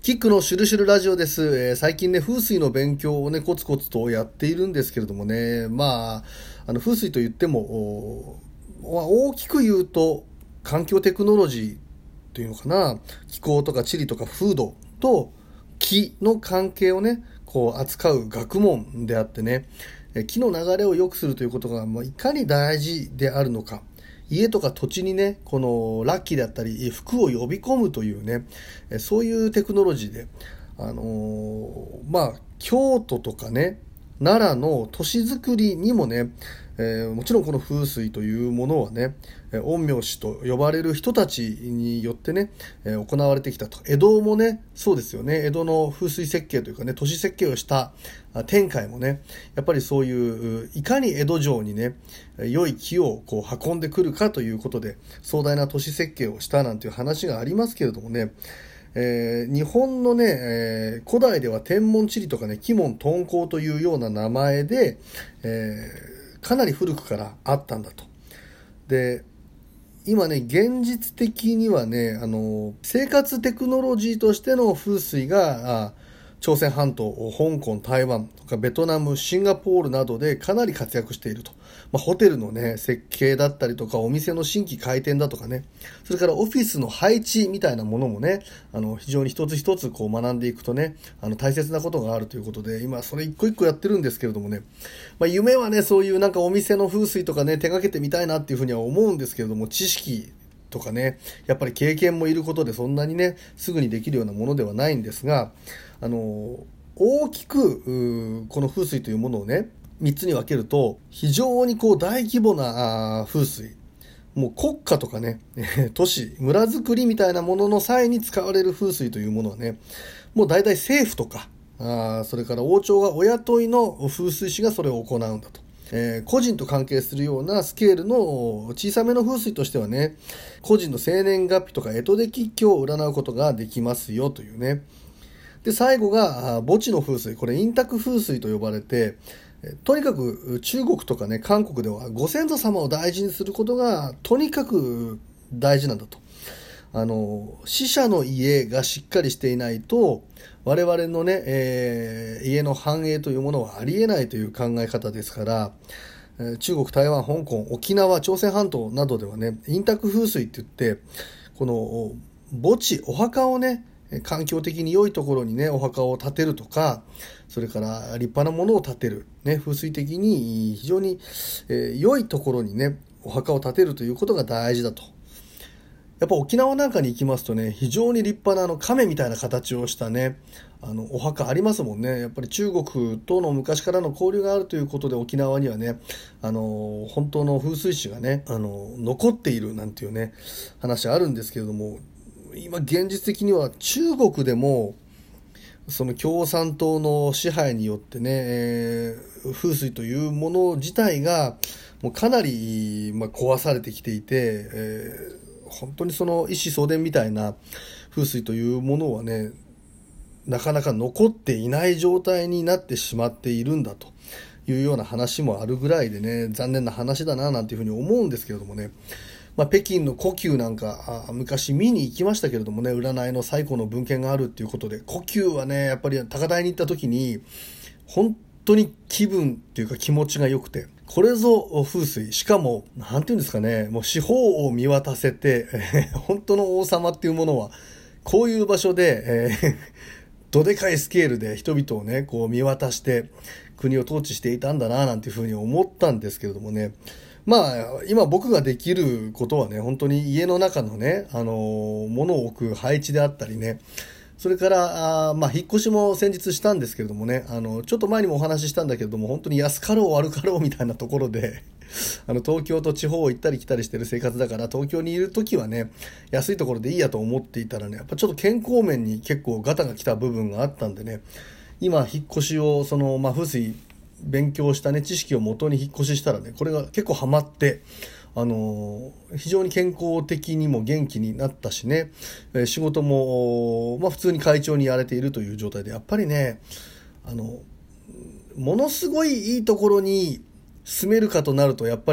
キックのシュルシュルラジオです。最近ね、風水の勉強をね、コツコツとやっているんですけれどもね、風水といっても、大きく言うと、環境テクノロジーっていうのかな、気候とか地理とか風土と気の関係をね、こう扱う学問であってね、気の流れを良くするということが、いかに大事であるのか、家とか土地にね、このラッキーだったり、福を呼び込むというね、そういうテクノロジーで、京都とかね、奈良の都市づくりにもね、もちろんこの風水というものはね、陰陽師と呼ばれる人たちによってね、行われてきたと。江戸もね、そうですよね。江戸の風水設計というかね、都市設計をした天海もね、やっぱりそういう、いかに江戸城にね、良い木をこう運んでくるかということで、壮大な都市設計をしたなんていう話がありますけれどもね、日本のね、古代では天文地理とかね、奇門遁甲というような名前で、かなり古くからあったんだと。で、今ね、現実的にはね、生活テクノロジーとしての風水が、朝鮮半島、香港、台湾とかベトナム、シンガポールなどでかなり活躍していると。ホテルのね、設計だったりとか、お店の新規開店だとかね、それからオフィスの配置みたいなものもね、非常に一つ一つこう学んでいくとね、大切なことがあるということで、今それ一個一個やってるんですけれどもね、夢はね、そういうなんかお店の風水とかね、手掛けてみたいなっていうふうには思うんですけれども、知識とかね、やっぱり経験もいることでそんなにね、すぐにできるようなものではないんですが、大きくこの風水というものをね、3つに分けると、非常にこう大規模な風水、もう国家とかね、都市、村づくりみたいなものの際に使われる風水というものはね、もう大体政府とか、それから王朝がお雇いの風水師がそれを行うんだと。個人と関係するようなスケールの小さめの風水としてはね、個人の生年月日とか干支で吉凶を占うことができますよというね。で、最後が墓地の風水。これ陰宅風水と呼ばれて、とにかく中国とかね、韓国ではご先祖様を大事にすることがとにかく大事なんだと。死者の家がしっかりしていないと、我々のね、家の繁栄というものはありえないという考え方ですから、中国、台湾、香港、沖縄、朝鮮半島などではね、陰宅風水って言って、この墓地、お墓をね、環境的に良いところにね、お墓を建てるとか、それから立派なものを建てる、ね、風水的に非常に、良いところにね、お墓を建てるということが大事だと。やっぱ沖縄なんかに行きますとね、非常に立派な亀みたいな形をしたね、お墓ありますもんね。やっぱり中国との昔からの交流があるということで沖縄にはね、本当の風水師がね、残っているなんていうね、話あるんですけれども、今現実的には中国でもその共産党の支配によってね、風水というもの自体がもうかなり、壊されてきていて、本当にその一子相伝みたいな風水というものはね、なかなか残っていない状態になってしまっているんだというような話もあるぐらいでね、残念な話だななんていうふうに思うんですけれどもね。北京の故宮なんか昔見に行きましたけれどもね、占いの最古の文献があるっていうことで、故宮はね、やっぱり高台に行った時に本当に気分っていうか気持ちが良くて、これぞ風水、しかもなんていうんですかね、もう四方を見渡せて、本当の王様っていうものはこういう場所で、どでかいスケールで人々をね、こう見渡して国を統治していたんだななんていうふうに思ったんですけれどもね。今僕ができることはね、本当に家の中のね、物を置く配置であったりね、それから、引っ越しも先日したんですけれどもね、ちょっと前にもお話ししたんだけれども、本当に安かろう悪かろうみたいなところで、東京と地方を行ったり来たりしてる生活だから、東京にいるときはね、安いところでいいやと思っていたらね、やっぱちょっと健康面に結構ガタが来た部分があったんでね、今、引っ越しを、風水、勉強したね、知識をもとに引っ越ししたらね、これが結構ハマって、非常に健康的にも元気になったしね、仕事も、普通に快調にやれているという状態で、やっぱりね、ものすごいいいところに住めるかとなると、やっぱり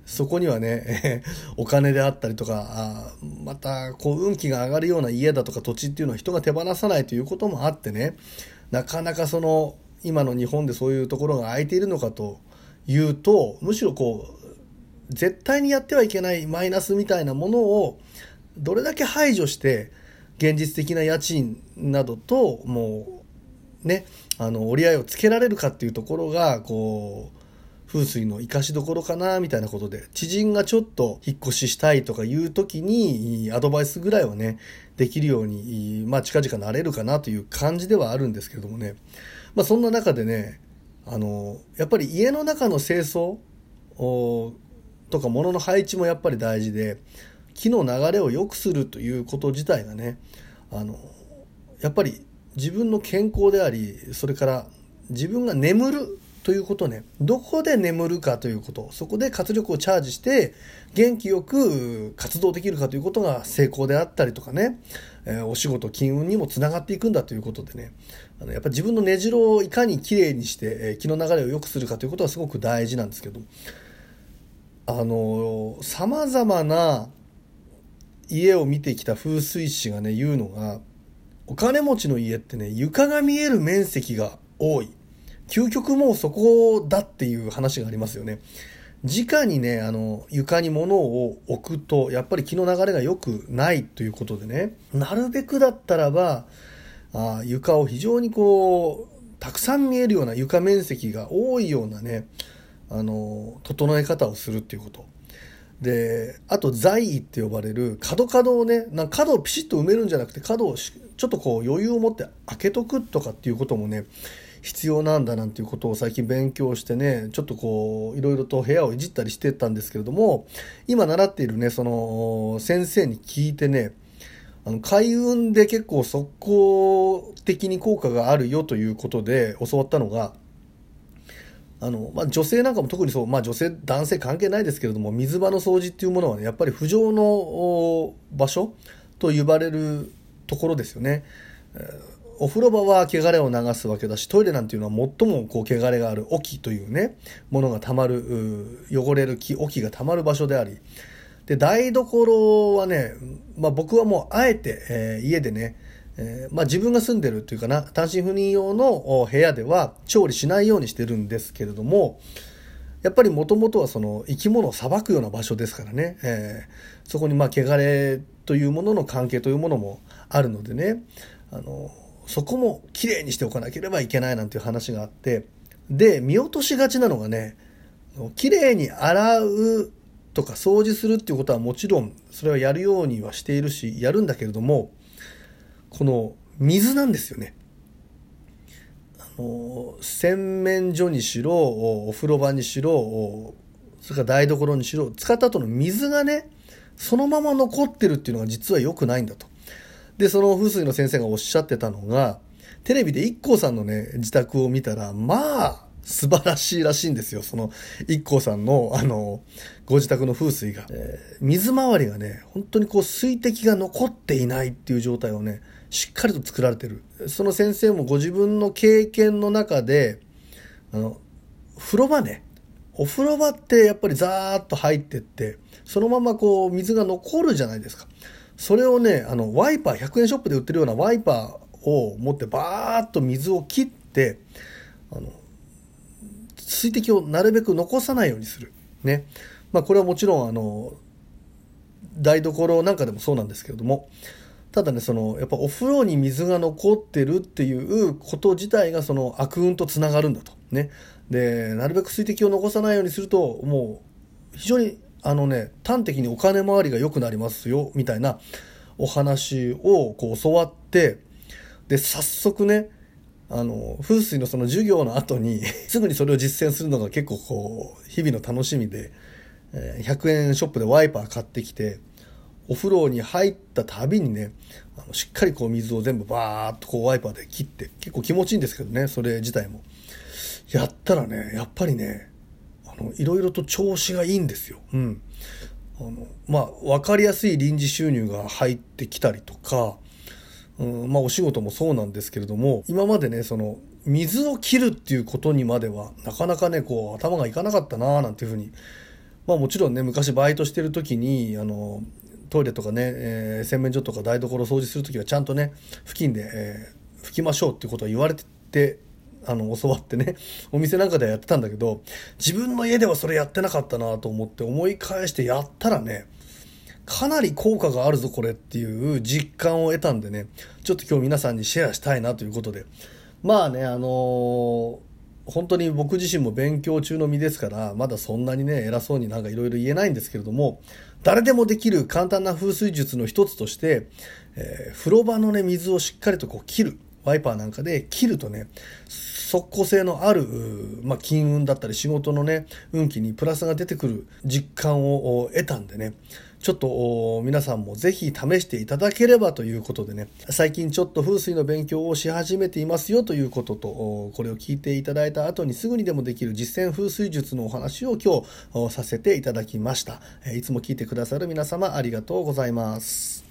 そこにはね、お金であったりとか、またこう運気が上がるような家だとか土地っていうのは人が手放さないということもあってね、なかなかその今の日本でそういうところが空いているのかというと、むしろこう絶対にやってはいけないマイナスみたいなものをどれだけ排除して現実的な家賃などともうね、折り合いをつけられるかっていうところがこう風水の生かしどころかなみたいなことで、知人がちょっと引っ越ししたいとかいう時にアドバイスぐらいはねできるように、近々なれるかなという感じではあるんですけれどもね、そんな中でね、やっぱり家の中の清掃とか物の配置もやっぱり大事で、気の流れを良くするということ自体がね、やっぱり自分の健康であり、それから自分が眠るということね、どこで眠るかということ、そこで活力をチャージして元気よく活動できるかということが成功であったりとかね、お仕事金運にもつながっていくんだということでね、やっぱり自分の根城をいかにきれいにして、気の流れを良くするかということはすごく大事なんですけど、様々な家を見てきた風水師がね言うのが、お金持ちの家ってね床が見える面積が多い、究極もうそこだっていう話がありますよね。直にね床に物を置くとやっぱり気の流れが良くないということでね、なるべくだったらば床を非常にこうたくさん見えるような床面積が多いようなね整え方をするっていうことで、あと在位って呼ばれる角をね、角をピシッと埋めるんじゃなくて角をちょっとこう余裕を持って開けとくとかっていうこともね必要なんだなんていうことを最近勉強してね、ちょっとこういろいろと部屋をいじったりしてたんですけれども、今習っているねその先生に聞いてね、開運で結構即効的に効果があるよということで教わったのが、女性なんかも特にそう、女性男性関係ないですけれども、水場の掃除っていうものはねやっぱり不浄の場所と呼ばれるところですよね。お風呂場は汚れを流すわけだし、トイレなんていうのは最もこう汚れがある沖というねものがたまる、汚れる沖がたまる場所であり、で台所はね、僕はもうあえて、家でね、自分が住んでるというかな単身赴任用の部屋では調理しないようにしてるんですけれども、やっぱりもともとはその生き物をさばくような場所ですからね、そこに汚れというものの関係というものもあるのでね、そこもきれいにしておかなければいけないなんていう話があって、で見落としがちなのがね、きれいに洗うとか掃除するっていうことはもちろんそれはやるようにはしているしやるんだけれども、この水なんですよね。洗面所にしろお風呂場にしろそれから台所にしろ使った後の水がねそのまま残ってるっていうのが実は良くないんだと。でその風水の先生がおっしゃってたのが、テレビで IKKO さんのね自宅を見たら素晴らしいらしいんですよ。その IKKO さんのご自宅の風水が、水回りがね本当にこう水滴が残っていないっていう状態をねしっかりと作られてる。その先生もご自分の経験の中で風呂場ね、お風呂場ってやっぱりザーッと入ってってそのままこう水が残るじゃないですか。それをねワイパー、100円ショップで売ってるようなワイパーを持ってバーッと水を切って水滴をなるべく残さないようにするね。これはもちろん台所なんかでもそうなんですけれども、ただねやっぱお風呂に水が残ってるっていうこと自体がその悪運とつながるんだとね。でなるべく水滴を残さないようにするともう非常に端的にお金回りが良くなりますよみたいなお話をこう教わって、で早速ね風水のその授業の後にすぐにそれを実践するのが結構こう日々の楽しみで、100円ショップでワイパー買ってきてお風呂に入ったたびにねしっかりこう水を全部バーッとこうワイパーで切って、結構気持ちいいんですけどね、それ自体もやったらねやっぱりねいろいろと調子がいいんですよ。分かりやすい臨時収入が入ってきたりとか、お仕事もそうなんですけれども、今までねその水を切るっていうことにまではなかなかねこう頭がいかなかったななんていうふうに、 もちろんね、昔バイトしてる時にトイレとかね、洗面所とか台所掃除する時はちゃんとね布巾で、拭きましょうっていうことは言われて教わってね、お店なんかではやってたんだけど、自分の家ではそれやってなかったなと思って思い返してやったらね、かなり効果があるぞこれっていう実感を得たんでね、ちょっと今日皆さんにシェアしたいなということで、まあね、本当に僕自身も勉強中の身ですから、まだそんなにね偉そうになんかいろいろ言えないんですけれども、誰でもできる簡単な風水術の一つとして、風呂場のね水をしっかりとこう切る、ワイパーなんかで切るとね、即効性のある、金運だったり仕事のね運気にプラスが出てくる実感を得たんでね、ちょっと皆さんもぜひ試していただければということでね、最近ちょっと風水の勉強をし始めていますよということと、これを聞いていただいた後にすぐにでもできる実践風水術のお話を今日させていただきました。いつも聞いてくださる皆様ありがとうございます。